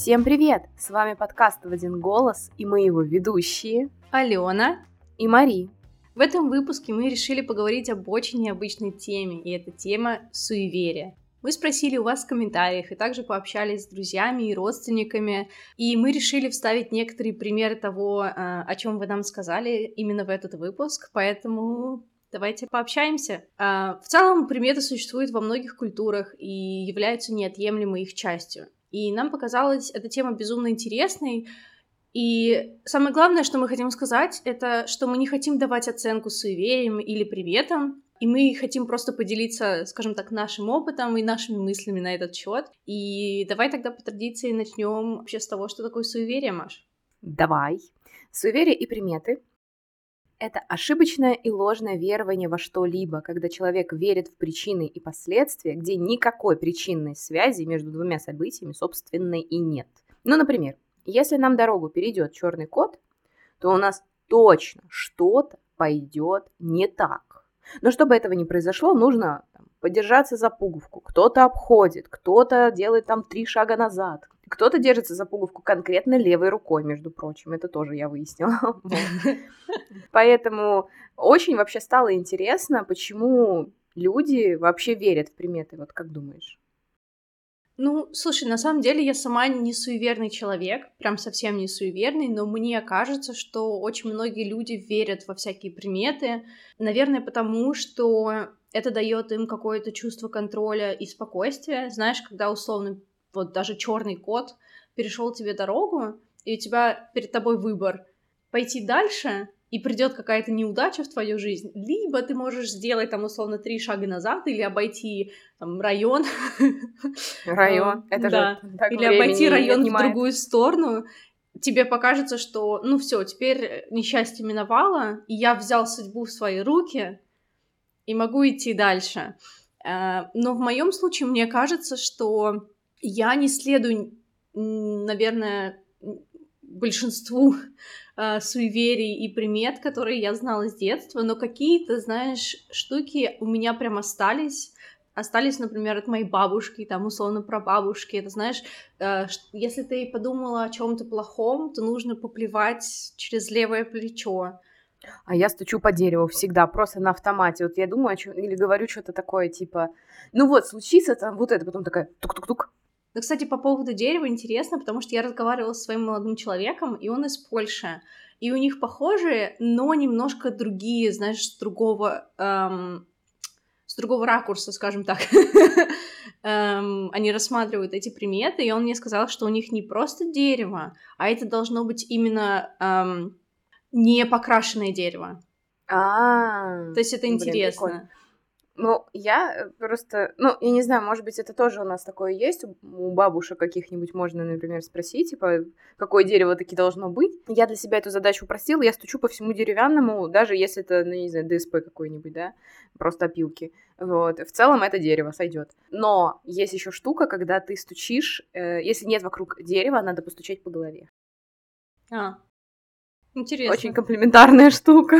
Всем привет! С вами подкаст «В один голос» и мы его ведущие Алена и Мари. В этом выпуске мы решили поговорить об очень необычной теме, и это тема суеверия. Мы спросили у вас в комментариях и также пообщались с друзьями и родственниками, и мы решили вставить некоторые примеры того, о чем вы нам сказали именно в этот выпуск, поэтому давайте пообщаемся. В целом, приметы существуют во многих культурах и являются неотъемлемой их частью. И нам показалась эта тема безумно интересной. И самое главное, что мы хотим сказать, это что мы не хотим давать оценку суевериям или приметам, и мы хотим просто поделиться, скажем так, нашим опытом и нашими мыслями на этот счет. И давай тогда по традиции начнем вообще с того, что такое суеверие, Маш. Давай. Суеверия и приметы — это ошибочное и ложное верование во что-либо, когда человек верит в причины и последствия, где никакой причинной связи между двумя событиями, собственной, и нет. Ну, например, если нам дорогу перейдет черный кот, то у нас точно что-то пойдет не так. Но чтобы этого не произошло, нужно подержаться за пуговку. Кто-то обходит, кто-то делает 3 шага назад. Кто-то держится за пуговку конкретно левой рукой, между прочим. Это тоже я выяснила. Поэтому очень вообще стало интересно, почему люди вообще верят в приметы. Вот как думаешь? Ну, слушай, на самом деле я сама не суеверный человек, прям совсем не суеверный, но мне кажется, что очень многие люди верят во всякие приметы, наверное, потому что это дает им какое-то чувство контроля и спокойствия. Знаешь, когда условно вот даже черный кот перешел тебе дорогу, и у тебя перед тобой выбор пойти дальше, и придет какая-то неудача в твою жизнь, либо ты можешь сделать условно 3 шага назад или обойти район. Район, это да. же так или обойти район в отнимает. другую сторону. Тебе покажется, что все, теперь несчастье миновало, и я взял судьбу в свои руки и могу идти дальше. Но в моем случае мне кажется, что я не следую, наверное, большинству суеверий и примет, которые я знала с детства, но какие-то, знаешь, штуки у меня прям остались, например, от моей бабушки, условно, прабабушки. Это, знаешь, если ты подумала о чем-то плохом, то нужно поплевать через левое плечо. А я стучу по дереву всегда, просто на автомате. Вот я думаю, или говорю что-то такое, типа, случится вот это, потом такая тук-тук-тук. Ну, кстати, по поводу дерева интересно, потому что я разговаривала с своим молодым человеком, и он из Польши. И у них похожие, но немножко другие, знаешь, с другого ракурса, скажем так. Они рассматривают эти приметы, и он мне сказал, что у них не просто дерево, а это должно быть именно не покрашенное дерево. То есть это интересно. Прикольно. Я просто, я не знаю, может быть, это тоже у нас такое есть, у бабушек каких-нибудь можно, например, спросить, типа, какое дерево таки должно быть. Я для себя эту задачу упростила, я стучу по всему деревянному, даже если это, не знаю, ДСП какой-нибудь, да, просто опилки. Вот, в целом это дерево сойдет. Но есть еще штука, когда ты стучишь, если нет вокруг дерева, надо постучать по голове. Интересно. Очень комплиментарная штука.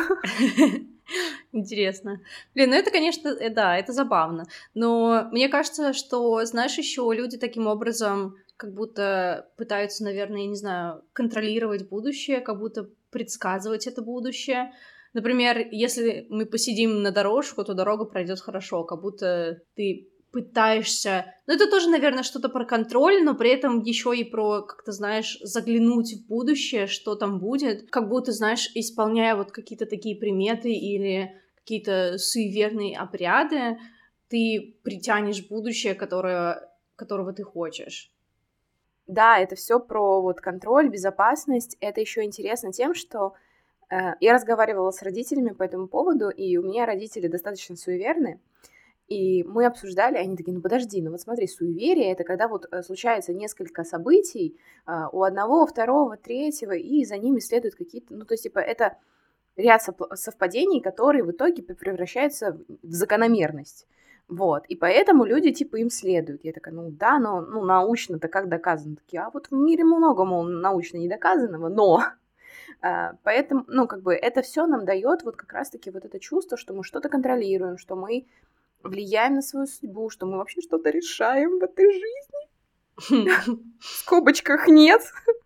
Интересно. Это, конечно, да, это забавно. Но мне кажется, что, знаешь, еще люди таким образом как будто пытаются, наверное, я не знаю, контролировать будущее, как будто предсказывать это будущее. Например, если мы посидим на дорожку, то дорога пройдет хорошо, как будто ты пытаешься... это тоже, наверное, что-то про контроль, но при этом еще и про, как-то, знаешь, заглянуть в будущее, что там будет, как будто, знаешь, исполняя вот какие-то такие приметы или какие-то суеверные обряды, ты притянешь будущее, которого ты хочешь. Да, это все про вот контроль, безопасность. Это еще интересно тем, что я разговаривала с родителями по этому поводу, и у меня родители достаточно суеверные. И мы обсуждали, они такие, подожди, вот смотри, суеверие — это когда вот случается несколько событий у одного, второго, третьего, и за ними следуют какие-то, то есть, это ряд совпадений, которые в итоге превращаются в закономерность. Вот, и поэтому люди, им следуют. Я такая, да, но научно-то как доказано? Такие, а вот в мире много, научно недоказанного, но... Поэтому, это все нам дает вот как раз-таки вот это чувство, что мы что-то контролируем, что мы влияем на свою судьбу, что мы вообще что-то решаем в этой жизни. В скобочках нет.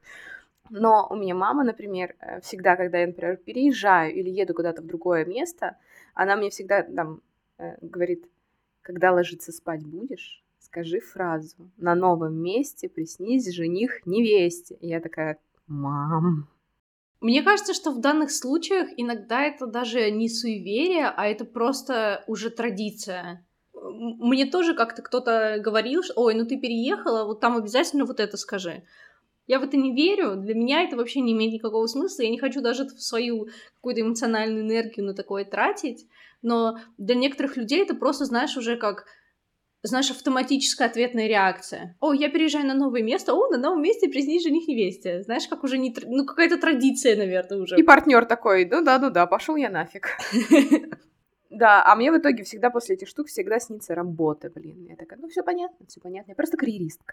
Но у меня мама, например, всегда, когда я, например, переезжаю или еду куда-то в другое место, она мне всегда там говорит: когда ложиться спать будешь, скажи фразу: на новом месте приснись жених невесте. И я такая: мам. Мне кажется, что в данных случаях иногда это даже не суеверие, а это просто уже традиция. Мне тоже как-то кто-то говорил, что ой, ну ты переехала, вот там обязательно вот это скажи. Я в это не верю, для меня это вообще не имеет никакого смысла, я не хочу даже свою какую-то эмоциональную энергию на такое тратить, но для некоторых людей это просто, знаешь, уже как, знаешь, автоматическая ответная реакция. О, я переезжаю на новое место, о, на новом месте приснись жених невесте. Знаешь, как уже не... Ну, какая-то традиция, наверное, уже. И партнер такой: ну да, пошел я нафиг. Да, а мне в итоге всегда после этих штук всегда снится работа, блин. Я такая: ну все понятно, я просто карьеристка.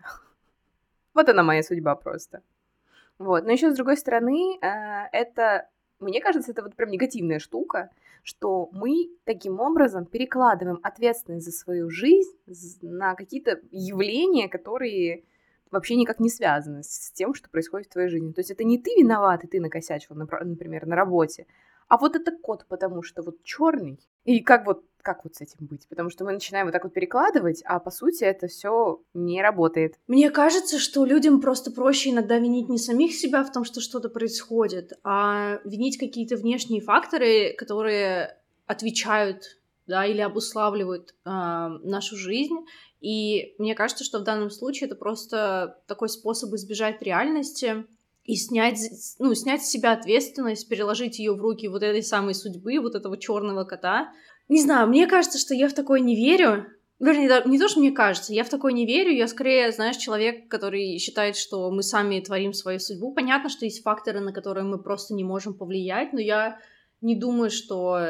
Вот она моя судьба просто. Вот. Но еще с другой стороны, это, мне кажется, это вот прям негативная штука, что мы таким образом перекладываем ответственность за свою жизнь на какие-то явления, которые вообще никак не связаны с тем, что происходит в твоей жизни. То есть это не ты виноват, и ты накосячил, например, на работе, а вот это кот, потому что вот черный. И как вот с этим быть? Потому что мы начинаем вот так вот перекладывать, а по сути это все не работает. Мне кажется, что людям просто проще иногда винить не самих себя в том, что что-то происходит, а винить какие-то внешние факторы, которые отвечают, да, или обуславливают нашу жизнь. И мне кажется, что в данном случае это просто такой способ избежать реальности и снять с себя ответственность, переложить ее в руки вот этой самой судьбы, вот этого черного кота. Не знаю, мне кажется, что я в такое не верю. Вернее, не то, что мне кажется, я в такое не верю, я скорее, знаешь, человек, который считает, что мы сами творим свою судьбу. Понятно, что есть факторы, на которые мы просто не можем повлиять, но я не думаю, что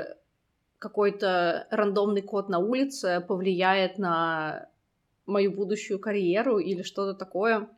какой-то рандомный кот на улице повлияет на мою будущую карьеру или что-то такое.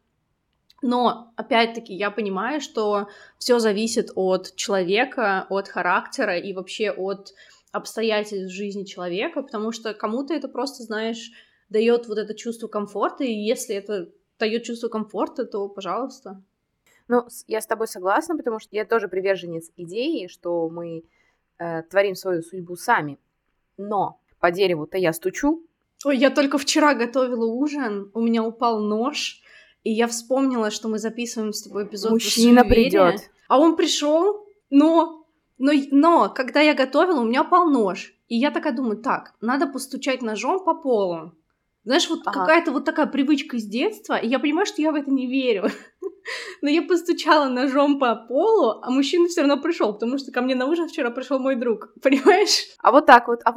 Но, опять-таки, я понимаю, что все зависит от человека, от характера и вообще от обстоятельств жизни человека, потому что кому-то это просто, знаешь, дает вот это чувство комфорта, и если это дает чувство комфорта, то пожалуйста. Ну, я с тобой согласна, потому что я тоже приверженец идеи, что мы творим свою судьбу сами. Но по дереву-то я стучу. Ой, я только вчера готовила ужин, у меня упал нож, и я вспомнила, что мы записываем с тобой эпизод Мужчина про суеверие. придет. А он пришел, но когда я готовила, у меня упал нож. И я такая думаю, так, надо постучать ножом по полу. Знаешь, вот какая-то вот такая привычка из детства, и я понимаю, что я в это не верю. Но я постучала ножом по полу, а мужчина все равно пришел, потому что ко мне на ужин вчера пришел мой друг, понимаешь? А вот так вот.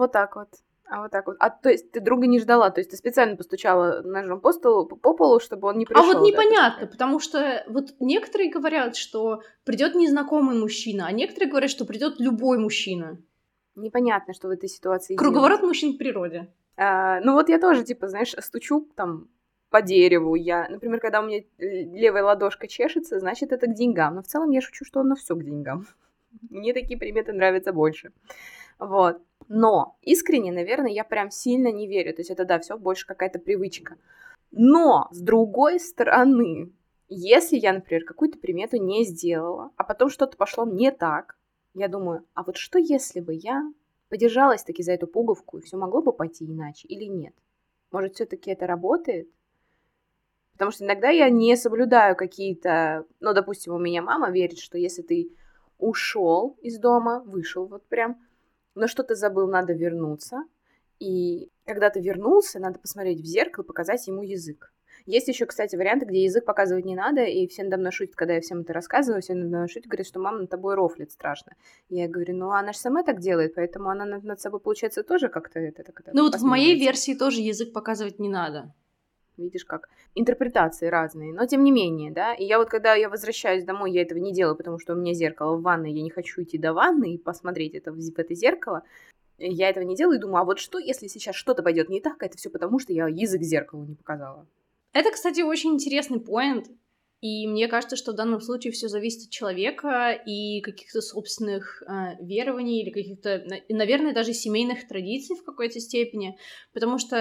А то есть ты друга не ждала, то есть ты специально постучала ножом по полу, чтобы он не пришел. А вот непонятно, потому что вот некоторые говорят, что придет незнакомый мужчина, а некоторые говорят, что придет любой мужчина. Непонятно, что в этой ситуации Круговорот делать. мужчин в природе. Ну вот я тоже, типа, знаешь, стучу там по дереву. Я, например, когда у меня левая ладошка чешется, значит, это к деньгам. Но в целом я шучу, что оно все к деньгам. Мне такие приметы нравятся больше. Вот. Но искренне, наверное, я прям сильно не верю. То есть это, да, все больше какая-то привычка. Но, с другой стороны, если я, например, какую-то примету не сделала, а потом что-то пошло не так, я думаю, а вот что если бы я подержалась таки за эту пуговку, и все могло бы пойти иначе или нет? Может, все-таки это работает? Потому что иногда я не соблюдаю какие-то... Ну, допустим, у меня мама верит, что если ты ушел из дома, вышел вот прям, но что-то забыл, надо вернуться. И когда ты вернулся, надо посмотреть в зеркало, показать ему язык. Есть еще, кстати, варианты, где язык показывать не надо, и все надо мной шутят, когда я всем это рассказываю, все надо мной шутят, говорят, что мама над тобой рофлит страшно. Я говорю, ну она же сама так делает, поэтому она над собой, получается, тоже как-то это... Ну вот в моей версии тоже язык показывать не надо. Видишь, как интерпретации разные, но тем не менее, да, и я вот, когда я возвращаюсь домой, я этого не делаю, потому что у меня зеркало в ванной, я не хочу идти до ванны и посмотреть это в это зеркало, я этого не делаю и думаю, а вот что, если сейчас что-то пойдет не так, это все потому, что я язык зеркалу не показала. Это, кстати, очень интересный поинт, и мне кажется, что в данном случае все зависит от человека и каких-то собственных верований или каких-то, наверное, даже семейных традиций в какой-то степени, потому что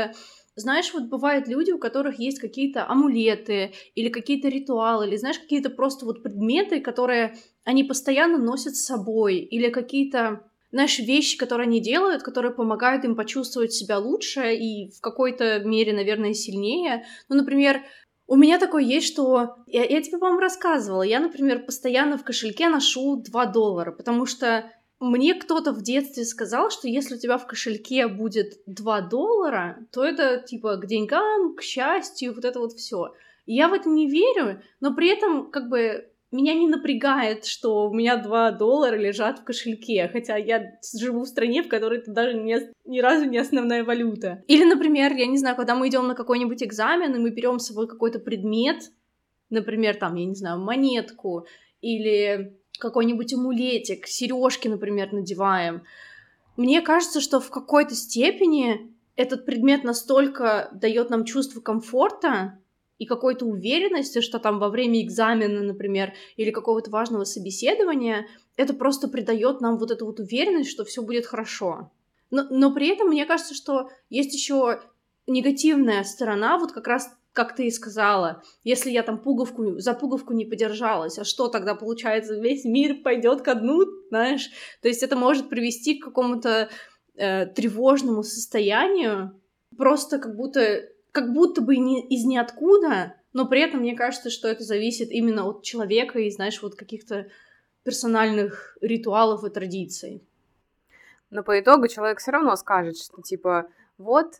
Знаешь, вот бывают люди, у которых есть какие-то амулеты или какие-то ритуалы, или, знаешь, какие-то просто вот предметы, которые они постоянно носят с собой, или какие-то, знаешь, вещи, которые они делают, которые помогают им почувствовать себя лучше и в какой-то мере, наверное, сильнее. Ну, например, у меня такое есть, что... Я тебе, по-моему, рассказывала. Я, например, постоянно в кошельке ношу $2, потому что мне кто-то в детстве сказал, что если у тебя в кошельке будет $2, то это, типа, к деньгам, к счастью, вот это вот все. Я в это не верю, но при этом, как бы, меня не напрягает, что у меня $2 лежат в кошельке, хотя я живу в стране, в которой это даже ни разу не основная валюта. Или, например, я не знаю, когда мы идем на какой-нибудь экзамен, и мы берем с собой какой-то предмет, например, там, я не знаю, монетку или какой-нибудь амулетик, сережки, например, надеваем. Мне кажется, что в какой-то степени этот предмет настолько дает нам чувство комфорта и какой-то уверенности, что там во время экзамена, например, или какого-то важного собеседования, это просто придает нам вот эту вот уверенность, что все будет хорошо. Но при этом мне кажется, что есть еще негативная сторона, вот как раз как ты и сказала, если я там за пуговку не подержалась, а что тогда получается, весь мир пойдет ко дну, знаешь? То есть это может привести к какому-то тревожному состоянию, просто как будто бы из ниоткуда, но при этом мне кажется, что это зависит именно от человека и, знаешь, вот каких-то персональных ритуалов и традиций. Но по итогу человек все равно скажет, что типа вот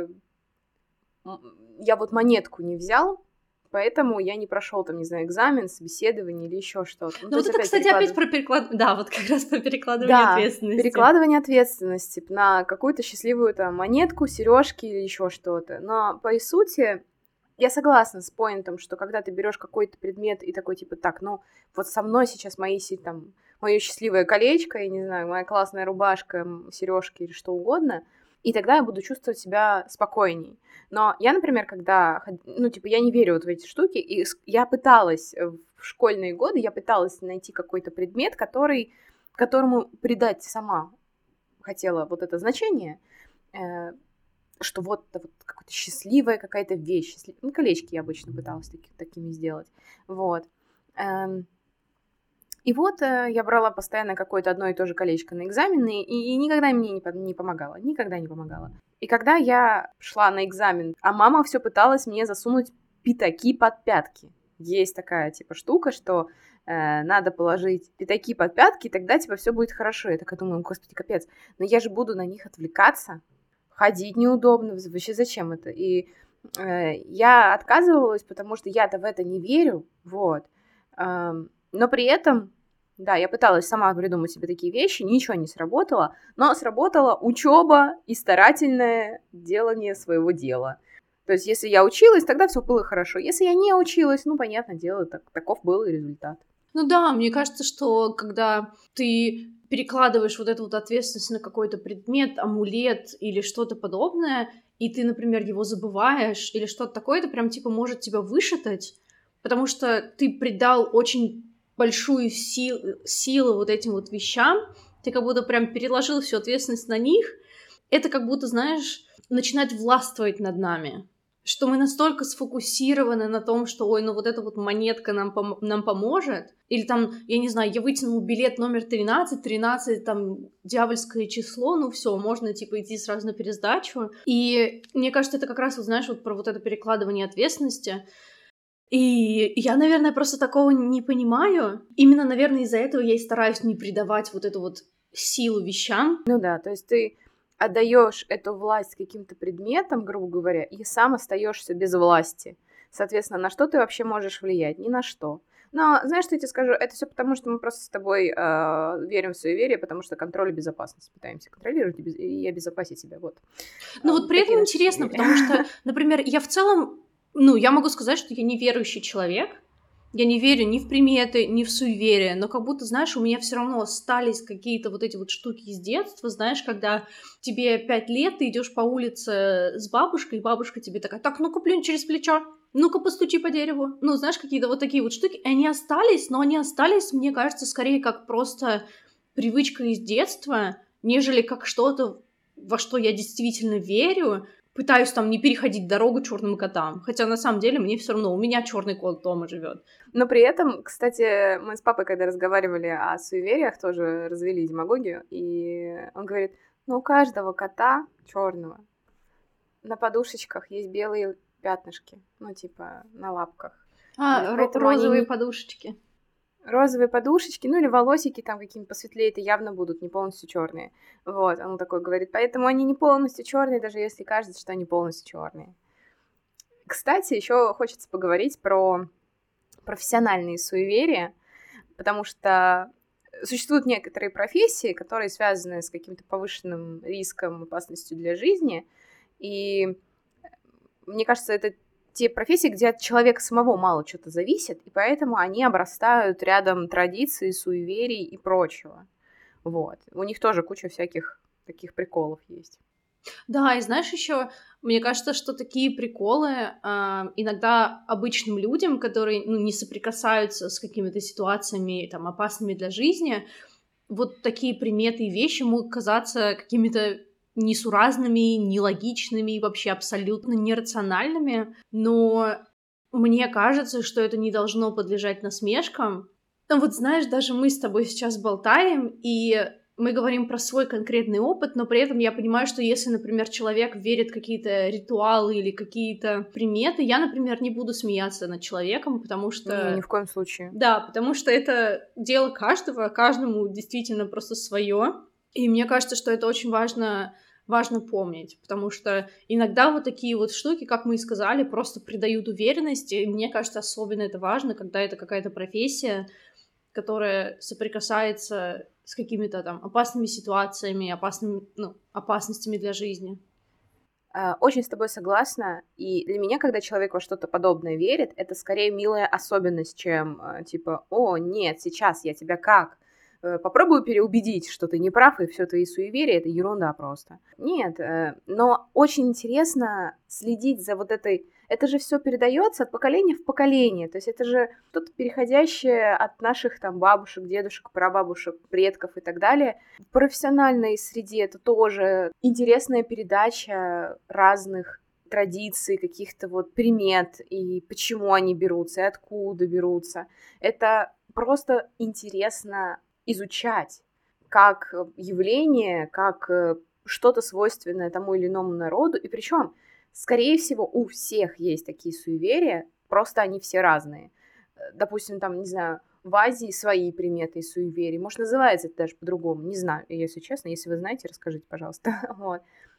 я вот монетку не взял, поэтому я не прошел там, не знаю, экзамен, собеседование или еще что-то. Ну вот это, кстати, опять про перекладывание. Да, вот как раз про перекладывание ответственности. Перекладывание ответственности на какую-то счастливую там монетку, сережки или еще что-то. Но по сути, я согласна с поинтом, что когда ты берешь какой-то предмет и такой типа, так, ну вот со мной сейчас мое счастливое колечко, я не знаю, моя классная рубашка, сережки или что угодно, и тогда я буду чувствовать себя спокойней. Но я, например, когда, я не верю вот в эти штуки, и я пыталась в школьные годы, я пыталась найти какой-то предмет, которому придать сама хотела вот это значение, что вот какая-то счастливая какая-то вещь. Ну, колечки я обычно пыталась такими сделать. Вот. И вот я брала постоянно какое-то одно и то же колечко на экзамены, и никогда мне не помогало, никогда не помогало. И когда я шла на экзамен, а мама все пыталась мне засунуть пятаки под пятки. Есть такая, типа, штука, что надо положить пятаки под пятки, и тогда, типа, все будет хорошо. Я такая думаю, господи, капец, но я же буду на них отвлекаться, ходить неудобно, вообще зачем это? И я отказывалась, потому что я-то в это не верю, вот. Но при этом, да, я пыталась сама придумать себе такие вещи, ничего не сработало, но сработала учеба и старательное делание своего дела. То есть, если я училась, тогда все было хорошо. Если я не училась, ну, понятное дело, таков был и результат. Ну да, мне кажется, что когда ты перекладываешь вот эту вот ответственность на какой-то предмет, амулет или что-то подобное, и ты, например, его забываешь или что-то такое, это прям типа может тебя вышатать, потому что ты придал очень большую силу вот этим вот вещам, ты как будто прям переложил всю ответственность на них, это как будто, знаешь, начинает властвовать над нами, что мы настолько сфокусированы на том, что, ой, ну вот эта вот монетка нам поможет, или там, я не знаю, я вытянул билет номер 13, там, дьявольское число, ну все, можно, типа, идти сразу на пересдачу, и мне кажется, это как раз, вот, знаешь, вот про вот это перекладывание ответственности. И я, наверное, просто такого не понимаю. Именно, наверное, из-за этого я и стараюсь не придавать вот эту вот силу вещам. Ну да, то есть ты отдаешь эту власть каким-то предметам, грубо говоря, и сам остаешься без власти. Соответственно, на что ты вообще можешь влиять? Ни на что. Но, знаешь, что я тебе скажу? Это все потому, что мы просто с тобой верим в суеверие, потому что контроль и безопасность пытаемся контролировать и обезопасить себя. Вот. Ну вот при этом интересно, потому что, например, я в целом, я могу сказать, что я неверующий человек. Я не верю ни в приметы, ни в суеверие, но как будто, знаешь, у меня все равно остались какие-то вот эти вот штуки из детства, знаешь, когда тебе 5 лет, ты идешь по улице с бабушкой, и бабушка тебе такая, так, ну-ка, плюнь через плечо, ну-ка, постучи по дереву. Ну, знаешь, какие-то вот такие вот штуки, и они остались, но они остались, мне кажется, скорее как просто привычка из детства, нежели как что-то, во что я действительно верю. пытаюсь там не переходить дорогу черным котам. Хотя на самом деле мне все равно, у меня черный кот дома живет. Но при этом, кстати, мы с папой, когда разговаривали о суевериях, тоже развели демагогию, и он говорит, ну у каждого кота черного на подушечках есть белые пятнышки, ну типа на лапках. Розовые подушечки. Розовые подушечки, ну или волосики там какие-нибудь посветлее, это явно будут не полностью черные. Вот, он такой говорит, поэтому они не полностью черные, даже если кажется, что они полностью черные. Кстати, еще хочется поговорить про профессиональные суеверия, потому что существуют некоторые профессии, которые связаны с каким-то повышенным риском, опасностью для жизни, и мне кажется, это те профессии, где от человека самого мало что-то зависит, и поэтому они обрастают рядом традиций, суеверий и прочего. Вот. У них тоже куча всяких таких приколов есть. Да, и знаешь, еще мне кажется, что такие приколы иногда обычным людям, которые не соприкасаются с какими-то ситуациями там, опасными для жизни, вот такие приметы и вещи могут казаться какими-то несуразными, нелогичными и вообще абсолютно нерациональными, но мне кажется, что это не должно подлежать насмешкам. Ну вот знаешь, даже мы с тобой сейчас болтаем, и мы говорим про свой конкретный опыт, но при этом я понимаю, что если, например, человек верит в какие-то ритуалы или какие-то приметы, я, например, не буду смеяться над человеком, потому что... Ни в коем случае. Да, потому что это дело каждого, каждому действительно просто свое. И мне кажется, что это очень важно помнить, потому что иногда вот такие вот штуки, как мы и сказали, просто придают уверенности, и мне кажется, особенно это важно, когда это какая-то профессия, которая соприкасается с какими-то там опасными ситуациями, опасностями для жизни. Очень с тобой согласна, и для меня, когда человек во что-то подобное верит, это скорее милая особенность, чем типа, о, нет, сейчас я тебя как? Попробую переубедить, что ты не прав, и все твои суеверия — это ерунда просто. Нет, но очень интересно следить за вот этой... Это же все передается от поколения в поколение, то есть это же что-то переходящее от наших там бабушек, дедушек, прабабушек, предков и так далее. В профессиональной среде это тоже интересная передача разных традиций, каких-то вот примет, и почему они берутся, и откуда берутся. Это просто интересно изучать как явление, как что-то свойственное тому или иному народу, и причем, скорее всего, у всех есть такие суеверия, просто они все разные. Допустим, там, не знаю, в Азии свои приметы и суеверия, может, называется это даже по-другому, не знаю, если честно, если вы знаете, расскажите, пожалуйста, вот.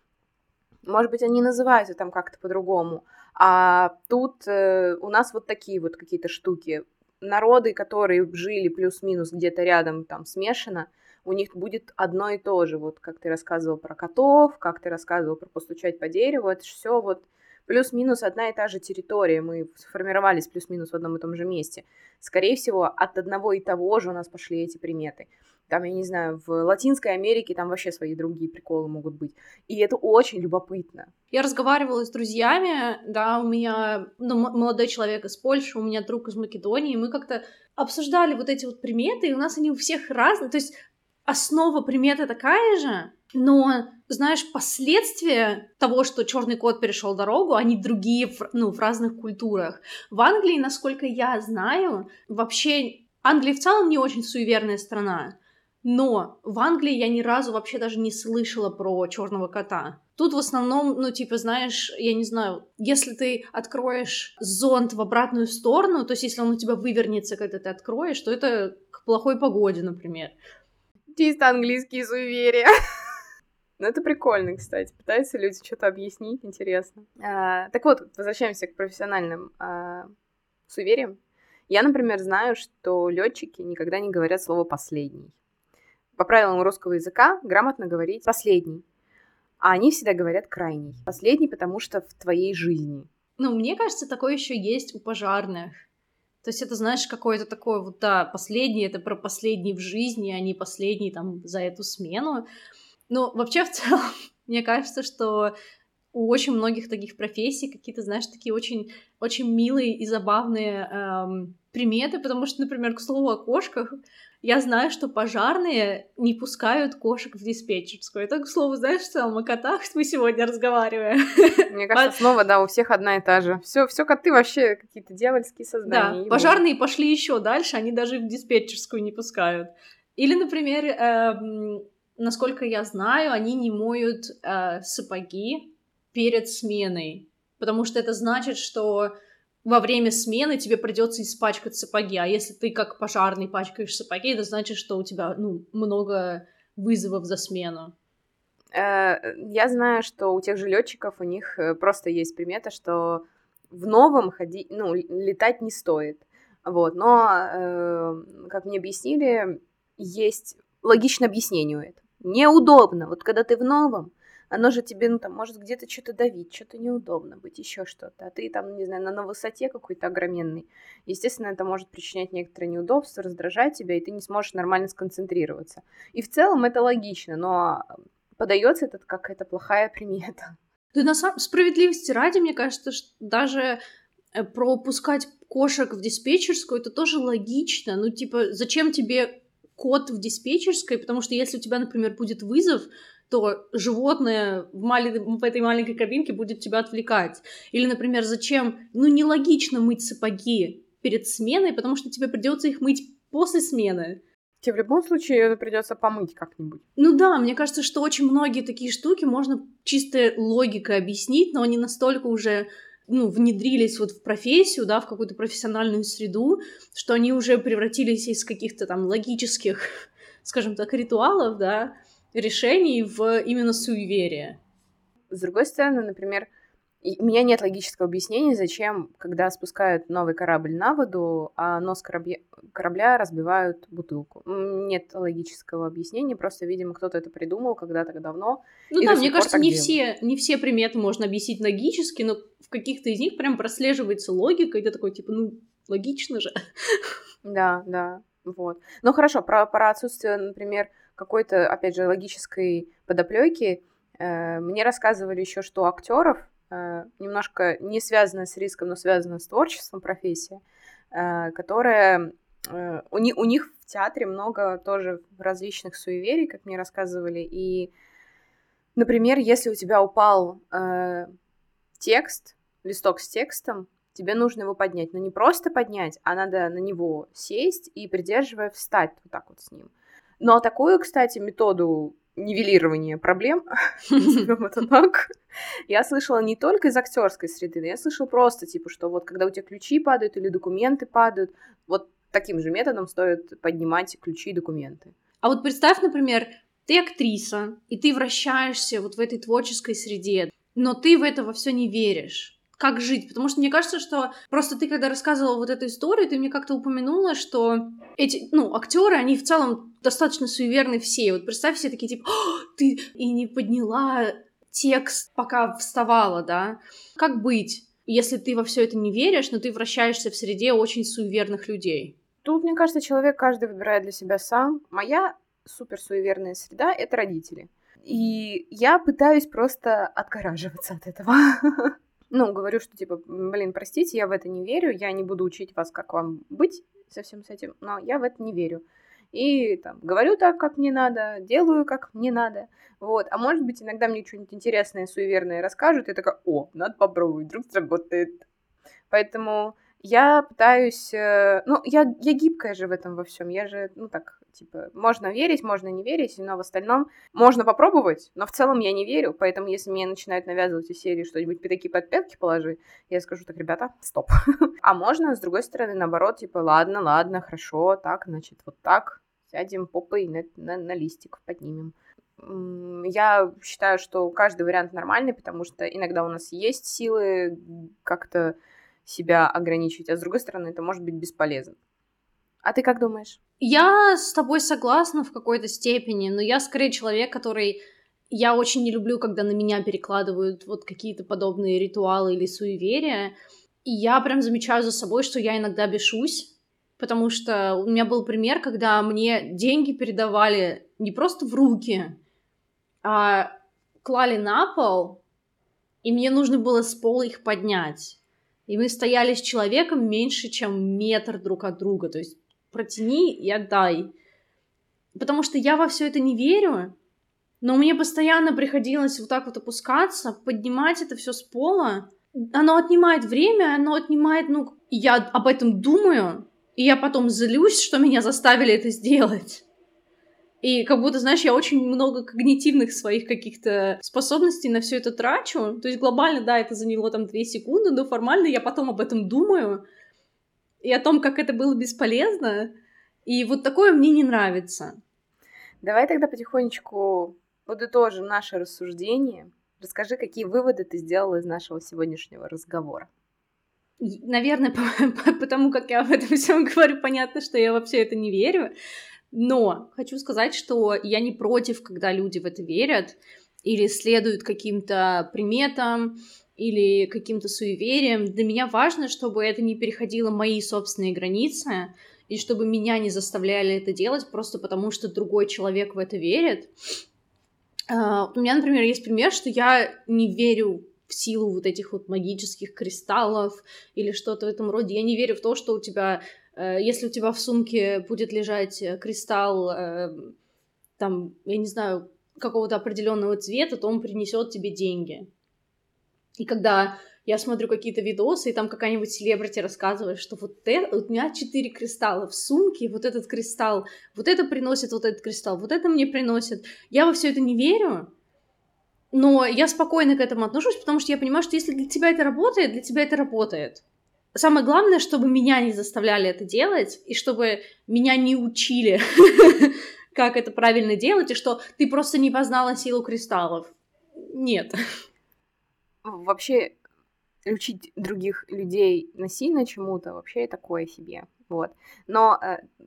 Может быть, они называются там как-то по-другому, а тут у нас вот такие вот какие-то штуки. Народы, которые жили плюс-минус где-то рядом, там, смешано, у них будет одно и то же. Вот как ты рассказывал про котов, как ты рассказывал про постучать по дереву, это все вот плюс-минус одна и та же территория. Мы сформировались плюс-минус в одном и том же месте. Скорее всего, от одного и того же у нас пошли эти приметы. Там, я не знаю, в Латинской Америке там вообще свои другие приколы могут быть. И это очень любопытно. Я разговаривала с друзьями, да, у меня молодой человек из Польши, у меня друг из Македонии, и мы как-то обсуждали вот эти вот приметы, и у нас они у всех разные, то есть основа приметы такая же, но, знаешь, последствия того, что черный кот перешел дорогу, они другие, в разных культурах. В Англии, насколько я знаю, вообще Англия в целом не очень суеверная страна. Но в Англии я ни разу вообще даже не слышала про черного кота. Тут в основном, знаешь, я не знаю, если ты откроешь зонт в обратную сторону, то есть если он у тебя вывернется, когда ты откроешь, то это к плохой погоде, например. Чисто английские суеверия. Ну, это прикольно, кстати. Пытаются люди что-то объяснить, интересно. Так вот, возвращаемся к профессиональным суевериям. Я, например, знаю, что летчики никогда не говорят слово «последний». По правилам русского языка грамотно говорить «последний», а они всегда говорят «крайний». Последний, потому что в твоей жизни. Мне кажется, такое еще есть у пожарных. То есть это, знаешь, какое-то такое вот, да, последний, это про последний в жизни, а не последний там за эту смену. Но вообще в целом, мне кажется, что у очень многих таких профессий какие-то, знаешь, такие очень, очень милые и забавные приметы, потому что, например, к слову о кошках, я знаю, что пожарные не пускают кошек в диспетчерскую. Это, к слову, знаешь, в целом о котах мы сегодня разговариваем. Мне кажется, снова, да, у всех одна и та же. Все коты вообще какие-то дьявольские создания. Да, пожарные пошли еще дальше, они даже в диспетчерскую не пускают. Или, например, насколько я знаю, они не моют сапоги перед сменой, потому что это значит, что во время смены тебе придется испачкать сапоги, а если ты как пожарный пачкаешь сапоги, это значит, что у тебя много вызовов за смену. Я знаю, что у тех же летчиков у них просто есть примета, что в новом летать не стоит. Вот, но, как мне объяснили, есть логичное объяснение у этого. Неудобно. Вот когда ты в новом, оно же тебе, может где-то что-то давить, что-то неудобно быть, еще что-то. А ты там, не знаю, на высоте какой-то огроменный. Естественно, это может причинять некоторые неудобства, раздражать тебя, и ты не сможешь нормально сконцентрироваться. И в целом это логично, но подается это как какая-то плохая примета. Да, на самом справедливости ради, мне кажется, что даже пропускать кошек в диспетчерскую, это тоже логично. Зачем тебе кот в диспетчерской? Потому что если у тебя, например, будет вызов, то животное в этой маленькой кабинке будет тебя отвлекать. Или, например, зачем? Нелогично мыть сапоги перед сменой, потому что тебе придется их мыть после смены. Тебе в любом случае придется помыть как-нибудь. Да, мне кажется, что очень многие такие штуки можно чисто логикой объяснить, но они настолько уже внедрились в профессию, да, в какую-то профессиональную среду, что они уже превратились из каких-то там логических, скажем так, ритуалов, да, решений в именно суеверие. С другой стороны, например, у меня нет логического объяснения, зачем, когда спускают новый корабль на воду, а нос корабля разбивают бутылку. Нет логического объяснения, просто, видимо, кто-то это придумал когда-то давно. Мне кажется, не все приметы можно объяснить логически, но в каких-то из них прям прослеживается логика, и ты такой, логично же. Да, вот. Ну, хорошо, про отсутствие, например, какой-то, опять же, логической подоплеки мне рассказывали еще, что у актеров немножко не связанная с риском, но связанная с творчеством профессия, которая... У них в театре много тоже различных суеверий, как мне рассказывали, и, например, если у тебя упал листок с текстом, тебе нужно его поднять, но не просто поднять, а надо на него сесть и, придерживая, встать вот так вот с ним. Но такую, кстати, методу нивелирования проблем, назовем это так, я слышала не только из актерской среды, но я слышала просто, что вот когда у тебя ключи падают или документы падают, вот таким же методом стоит поднимать ключи и документы. А вот представь, например, ты актриса, и ты вращаешься вот в этой творческой среде, но ты в это во все не веришь. Как жить? Потому что мне кажется, что просто ты, когда рассказывала вот эту историю, ты мне как-то упомянула, что эти, актеры, они в целом достаточно суеверны все. Вот представь, все такие, ты и не подняла текст, пока вставала, да? Как быть, если ты во все это не веришь, но ты вращаешься в среде очень суеверных людей? Тут, мне кажется, человек каждый выбирает для себя сам. Моя супер суеверная среда — это родители. И я пытаюсь просто отгораживаться от этого. Говорю, что, простите, я в это не верю, я не буду учить вас, как вам быть со всем с этим, но я в это не верю. И говорю так, как мне надо, делаю, как мне надо. Вот. А может быть, иногда мне что-нибудь интересное, суеверное расскажут, и я такая, надо попробовать, вдруг сработает. Поэтому я пытаюсь... я гибкая же в этом во всем. Я же, можно верить, можно не верить, но в остальном можно попробовать, но в целом я не верю. Поэтому, если мне начинают навязывать из серии что-нибудь такие под пятки положи, я скажу, так, ребята, стоп. А можно, с другой стороны, наоборот, ладно, хорошо, так, значит, вот так, сядем попой на листик, поднимем. Я считаю, что каждый вариант нормальный, потому что иногда у нас есть силы как-то себя ограничивать, а с другой стороны, это может быть бесполезно. А ты как думаешь? Я с тобой согласна в какой-то степени, но я скорее человек, который... Я очень не люблю, когда на меня перекладывают вот какие-то подобные ритуалы или суеверия, и я прям замечаю за собой, что я иногда бешусь, потому что у меня был пример, когда мне деньги передавали не просто в руки, а клали на пол, и мне нужно было с пола их поднять. И мы стояли с человеком меньше, чем метр друг от друга. То есть протяни и отдай. Потому что я во все это не верю, но мне постоянно приходилось вот так вот опускаться, поднимать это все с пола. Оно отнимает время, оно отнимает, я об этом думаю, и я потом злюсь, что меня заставили это сделать. И как будто, знаешь, я очень много когнитивных своих каких-то способностей на все это трачу. То есть глобально, да, это заняло там 2 секунды, но формально я потом об этом думаю. И о том, как это было бесполезно. И вот такое мне не нравится. Давай тогда потихонечку подытожим наше рассуждение. Расскажи, какие выводы ты сделала из нашего сегодняшнего разговора. Наверное, потому как я об этом всем говорю, понятно, что я во все это не верю. Но хочу сказать, что я не против, когда люди в это верят или следуют каким-то приметам или каким-то суевериям. Для меня важно, чтобы это не переходило мои собственные границы и чтобы меня не заставляли это делать просто потому, что другой человек в это верит. У меня, например, есть пример, что я не верю в силу вот этих вот магических кристаллов или что-то в этом роде. Я не верю в то, что у тебя, если у тебя в сумке будет лежать кристалл, там, я не знаю, какого-то определенного цвета, то он принесет тебе деньги. И когда я смотрю какие-то видосы, и там какая-нибудь селебрити рассказывает, что вот это, у меня 4 кристалла в сумке, вот этот кристалл, вот это приносит, вот этот кристалл, вот это мне приносит. Я во все это не верю, но я спокойно к этому отношусь, потому что я понимаю, что если для тебя это работает, для тебя это работает. Самое главное, чтобы меня не заставляли это делать, и чтобы меня не учили, как это правильно делать, и что ты просто не познала силу кристаллов. Нет. Вообще, учить других людей насильно чему-то вообще такое себе. Вот. Но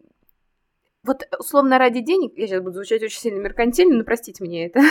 вот условно ради денег, я сейчас буду звучать очень сильно меркантильно, но простите мне это,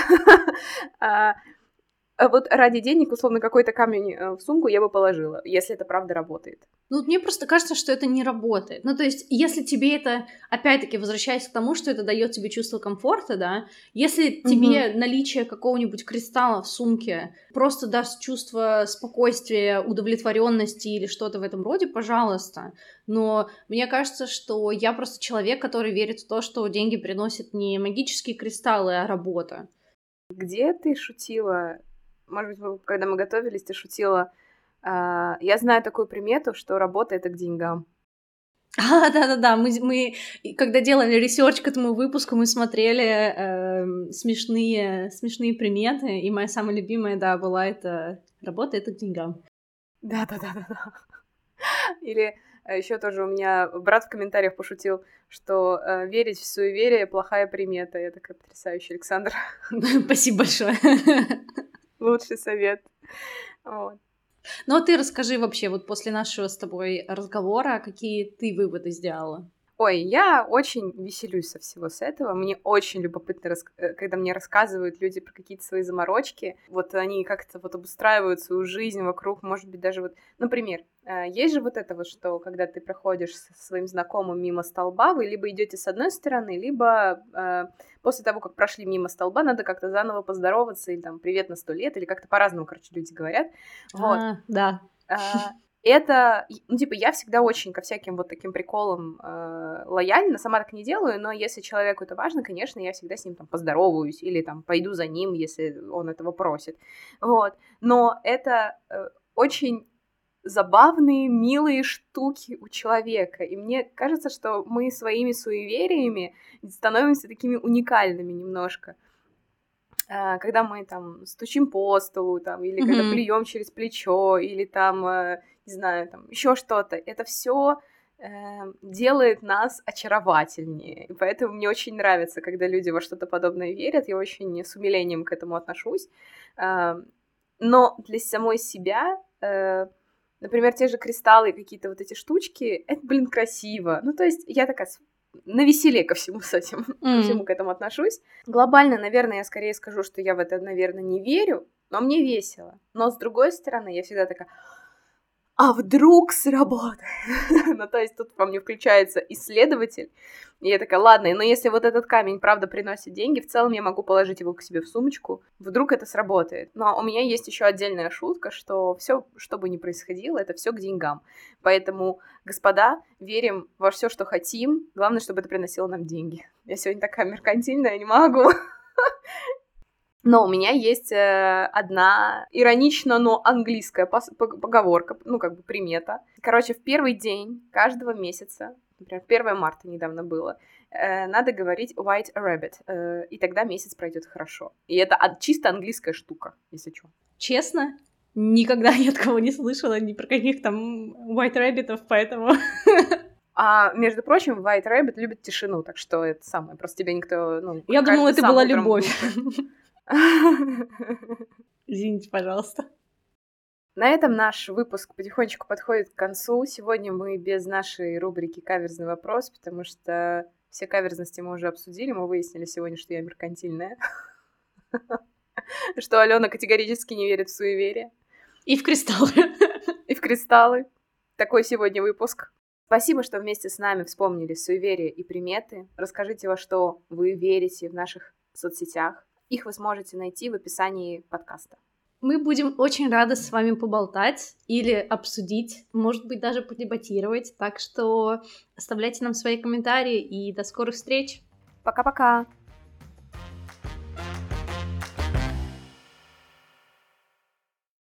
вот ради денег, условно, какой-то камень в сумку я бы положила, если это правда работает. Ну, мне просто кажется, что это не работает. Ну, то есть, если тебе это, опять-таки, возвращаясь к тому, что это дает тебе чувство комфорта, да, если тебе наличие какого-нибудь кристалла в сумке просто даст чувство спокойствия, удовлетворенности или что-то в этом роде, пожалуйста. Но мне кажется, что я просто человек, который верит в то, что деньги приносят не магические кристаллы, а работа. Где ты шутила? Может быть, когда мы готовились, ты шутила. Я знаю такую примету, что работа — это к деньгам. Да-да-да, мы когда делали ресерч к этому выпуску, мы смотрели смешные приметы, и моя самая любимая, да, была это «работа — это к деньгам». Да. Или еще тоже у меня брат в комментариях пошутил, что верить в суеверие — плохая примета. Я такая: потрясающая, Александр. Спасибо большое. Лучший совет. Вот. Ну, а ты расскажи вообще, вот после нашего с тобой разговора, какие ты выводы сделала? Ой, я очень веселюсь со всего с этого. Мне очень любопытно, когда мне рассказывают люди про какие-то свои заморочки. Вот они как-то вот обустраивают свою жизнь вокруг, может быть, даже вот... Например, есть же вот это вот, что когда ты проходишь со своим знакомым мимо столба, вы либо идете с одной стороны, либо после того, как прошли мимо столба, надо как-то заново поздороваться, или там «привет на 100 лет», или как-то по-разному, короче, люди говорят. Вот. Да. Это, ну, типа, я всегда очень ко всяким вот таким приколам лояльна, сама так не делаю, но если человеку это важно, конечно, я всегда с ним там поздороваюсь или там пойду за ним, если он этого просит, вот. Но это очень забавные, милые штуки у человека, и мне кажется, что мы своими суевериями становимся такими уникальными немножко. Когда мы там стучим по столу, там, или когда плюем через плечо, или там, не знаю, там еще что-то, это все делает нас очаровательнее. И поэтому мне очень нравится, когда люди во что-то подобное верят, я очень с умилением к этому отношусь. Но для самой себя, например, те же кристаллы, какие-то вот эти штучки, это, блин, красиво. Ну, то есть я такая навеселе ко всему с этим, ко всему к этому отношусь. Глобально, наверное, я скорее скажу, что я в это, наверное, не верю, но мне весело. Но с другой стороны, я всегда такая: а вдруг сработает? Ну, то есть тут во мне включается исследователь, и я такая, ладно, но если вот этот камень правда приносит деньги, в целом я могу положить его к себе в сумочку, вдруг это сработает. Но у меня есть еще отдельная шутка, что все, что бы ни происходило, это все к деньгам. Поэтому, господа, верим во все, что хотим, главное, чтобы это приносило нам деньги. Я сегодня такая меркантильная, не могу. Но у меня есть одна иронично, но английская поговорка, ну, как бы примета. Короче, в первый день каждого месяца, например, 1 марта недавно было, надо говорить white rabbit, и тогда месяц пройдет хорошо. И это чисто английская штука, если что. Честно? Никогда ни от кого не слышала, ни про каких там white rabbit'ов, поэтому... А, между прочим, white rabbit любит тишину, так что это самое, просто тебе никто... Ну, я думала, это была любовь. Извините, пожалуйста. На этом наш выпуск потихонечку подходит к концу. Сегодня мы без нашей рубрики «Каверзный вопрос», потому что все каверзности мы уже обсудили. Мы выяснили сегодня, что я меркантильная. Что Алена категорически не верит в суеверие. И в кристаллы. И в кристаллы. Такой сегодня выпуск. Спасибо, что вместе с нами вспомнили суеверия и приметы. Расскажите, во что вы верите в наших соцсетях. Их вы сможете найти в описании подкаста. Мы будем очень рады с вами поболтать или обсудить, может быть, даже подебатировать. Так что оставляйте нам свои комментарии и до скорых встреч. Пока-пока!